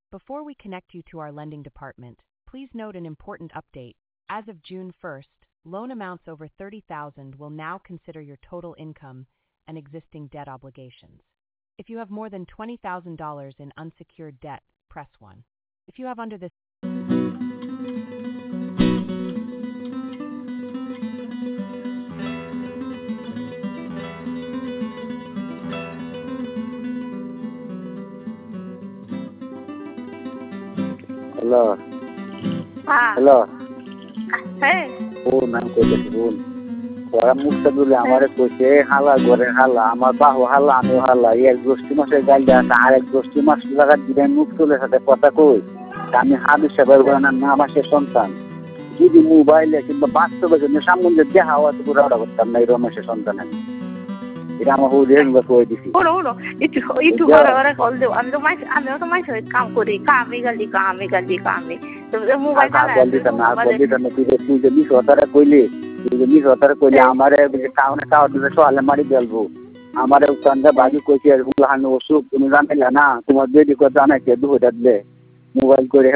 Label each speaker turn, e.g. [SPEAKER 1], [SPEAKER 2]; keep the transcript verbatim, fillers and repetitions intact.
[SPEAKER 1] Before we connect you to our lending department, please note an important update. As of June first, loan amounts over thirty thousand dollars will now consider your total income and existing debt obligations. If you have more than twenty thousand dollars in unsecured debt, press one. If you have under this
[SPEAKER 2] hello
[SPEAKER 3] হ্যাঁ
[SPEAKER 2] hello
[SPEAKER 3] হ্যাঁ
[SPEAKER 2] বোন আমি কইতেছি বোন ওরা মুখটা তুলে আমারে কইছে হালা ঘরে হালা আমার বাহু হালা আমিও হালা এই এক গোষ্ঠী মাসের গাল দেওয়া আর এক গোষ্ঠী মাস লাগা দিবেন মুখ তুলে সাথে কথা কই আমি হাবিজ সাহেবের বানান না আমার সে সন্তান যদি মোবাইলে কিংবা বাস্তবে যদি সামনে দেখা হওয়া তো পুরো করতাম না এই রমেশের সন্তান আমি এটা আমার হুজুর এগুলো কই দিছি
[SPEAKER 3] শুনো শুনো একটু একটু ঘরে ঘরে কল দেও আমি তো মাস আমিও তো মাস কাম করি কামে গালি কামে গালি কামে তো মোবাইল
[SPEAKER 2] আর বল দিতাম না আর বল দিতাম না তুই যে তুই যে বিশ হতারে কইলি তুই যে বিশ হতারে কইলি আমারে কাউনে কাউ দিলে সোয়ালে মারি দেলবো আমারে উত্তরটা বাজু কইছি এরকম হানো অসুখ তুমি জানাইলা না তোমার বেদি কথা জানাইছে দু হাজার দিলে মোবাইল করে